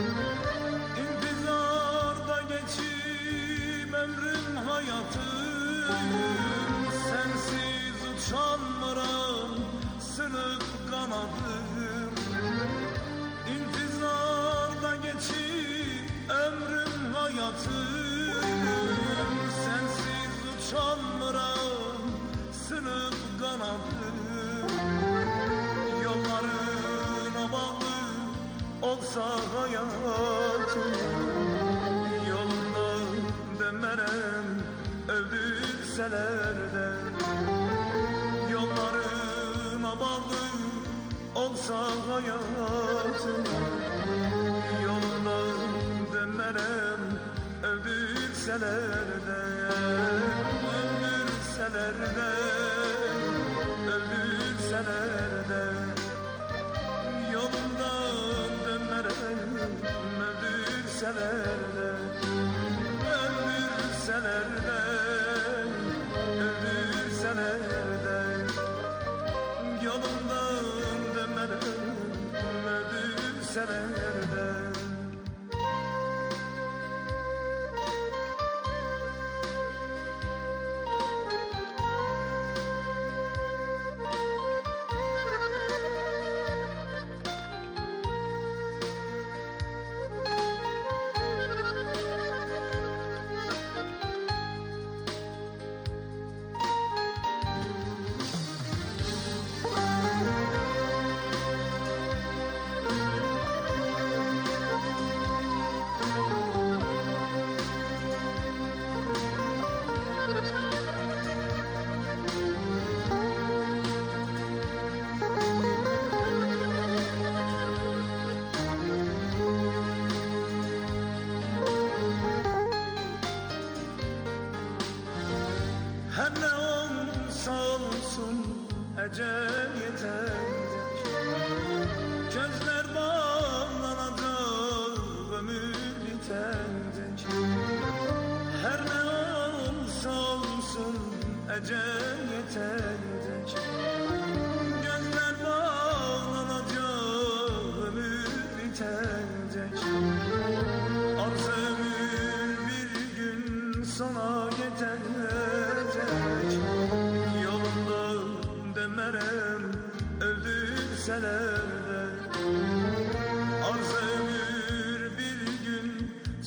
İntizarda geçib ömrüm hayatım sensiz uçanmaram sınıp kanadım İntizarda geçib ömrüm hayatım sensiz uçanmaram sınıp kanadım yollarına bağlı olsa hayatım yolundan dönmərəm öldürsələrdən yollarına bağlı olsa hayatım yolundan dönmərəm öldürsələrdən öldürsələrdən öldürsələrdən yolundan dönmərəm öldürsələrdən öldürsələrdən öldürsələrdən yolundan dönmərəm öldürsələrdən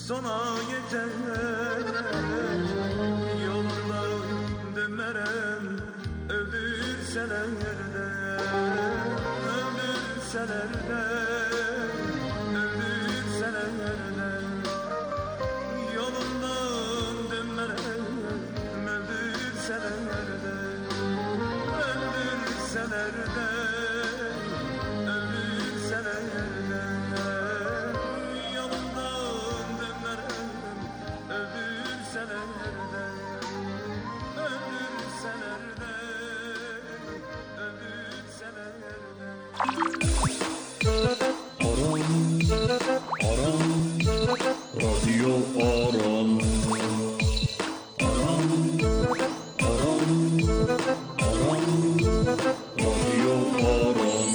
sona yetecek. Yolundan dönmerem öldürseler de, öldürseler de, öldürseler de. Yolundan dönmerem öldürseler de, öldürseler de, öldürseler de. Yolundan dönmerem öldürseler de, öldürseler de, öldürseler de. Aram, aram, radyo aram. Aram, aram, aram, radyo aram.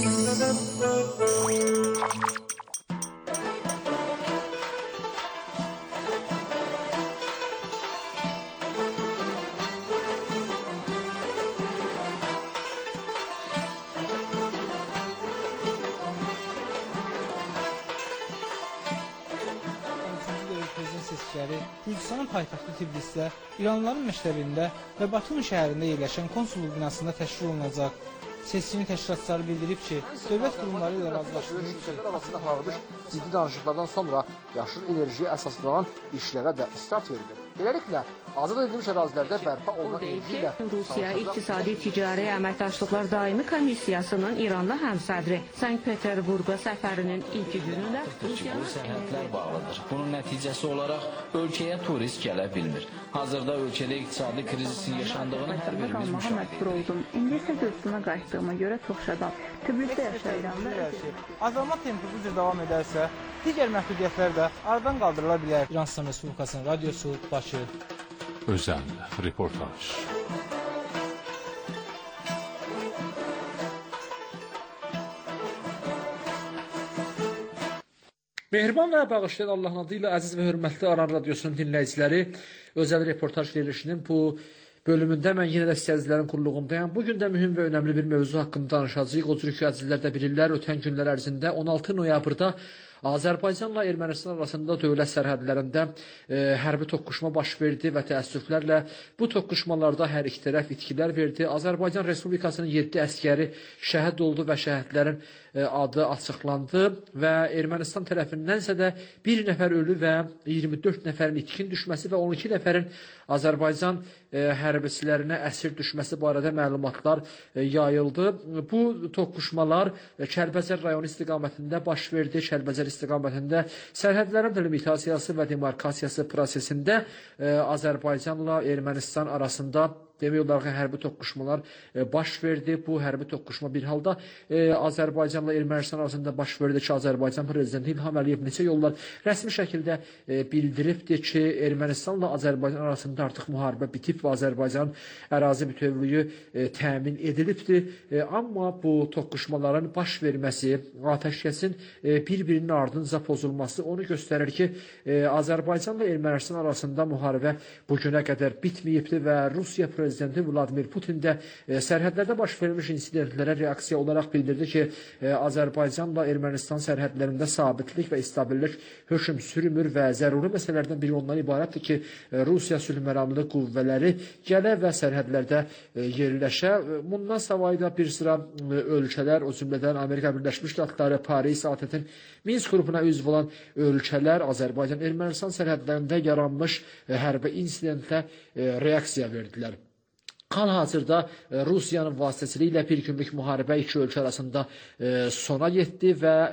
Seçkiləri Gürcüstanın paytaxtı Tiflisdə, İranlıların məktəbində və Batumi şəhərində yerləşən konsulluq binasında təşkil olunacaq. Seçkinin təşkilatçıları bildirib ki, dövlət qurumları ilə razılaşdırılıb ki, arasında aparılmış ciddi danışıqlardan sonra yaşıl enerjiyə əsaslanan işlərə də start verilir. Beləliklə, azad edilmiş ərazilərdə bərpa olunan enerji ilə Rusiya İqtisadi Ticari Əməkdaşlıqlar Daimi Komissiyasının İranlı həmsədri Sankt-Peterburqa səfərinin ilk günündə Rusiyanın sərhədlər bağlıdır. Bunun nəticəsi olaraq ölkəyə turist gələ bilmir. Hazırda ölkədə iqtisadi krizin yaşandığını hər birimiz müşahidə edirik. İndi isə Gürcüstana qayıtdığıma görə çox şadam. Tbilisidə yaşayıram. Azalma tempi bu cür davam edərsə, digər məhdudiyyətlər də aradan qaldırıla bilər. İranıstan Respublikasının radiosu Bakı. Özel reportaj. Mehriban və bağışlayan Allahın adı ilə əziz və hörmətli Aran Radiosunun dinləyiciləri, özəl reportaj verilişinin bu bölümündə mən yenə də istəyicilərin qulluğundayım. Bugün də mühüm və önəmli bir mövzu haqqında danışacağıq. O cür ki, əzizlər də bilirlər, ötən günlər ərzində on altı noyabrda Azərbaycanla Ermənistan arasında dövlət sərhədlərində e, hərbi toqquşma baş verdi və təəssüflərlə bu toqquşmalarda hər iki tərəf itkilər verdi. Azərbaycan Respublikasının yeddi əskəri şəhid oldu və şəhidlərin e, adı açıqlandı və Ermənistan tərəfindənsə də bir nəfər ölü və iyirmi dörd nəfərin itkin düşməsi və on iki nəfərin Azərbaycan e, hərbiçilərinə əsir düşməsi barədə məlumatlar e, yayıldı. Bu toqquşmalar e, Kəlbəcər rayonu istiqamətində baş verdi. Kəlbəcər istiqamətində sərhədlərin delimitasiyası və demarkasiyası prosesində e, Azərbaycanla Ermənistan arasında demək olar ki, hərbi toqquşmalar e, baş verdi. Bu hərbi toqquşma bir halda e, Azərbaycanla Ermənistan arasında baş verdi ki, Azərbaycan prezidenti İlham Əliyev neçə yollar rəsmi şəkildə e, bildiribdir ki, Ermənistanla Azərbaycan arasında artıq müharibə bitib və Azərbaycan ərazi bütövlüyü e, təmin edilibdir. E, amma bu toqquşmaların baş verməsi, atəşkəsin e, bir-birinin ardınca pozulması onu göstərir ki, e, Azərbaycanla Ermənistan arasında müharibə bugünə qədər bitməyibdir və Rusiya prezidenti Prezidenti Vladimir Putin də e, sərhədlərdə baş vermiş insidentlərə reaksiya olaraq bildirdi ki, e, Azərbaycanla Ermənistan sərhədlərində sabitlik və stabillik hökm sürmür və zəruri məsələlərdən biri ondan ibarətdir ki, e, Rusiya sülhməramlı qüvvələri gələ və sərhədlərdə e, yerləşə. Bundan savayı da bir sıra e, ölkələr, o cümlədən Amerika Birləşmiş Ştatları, Paris, A T T-in Minsk qrupuna üzv olan ölkələr Azərbaycan-Ermənistan sərhədlərində yaranmış e, hərbi insidentə e, reaksiya verdilər. Hal-hazırda Rusiyanın vasitəsilə bir günlük müharibə iki ölkə arasında sona yetdi və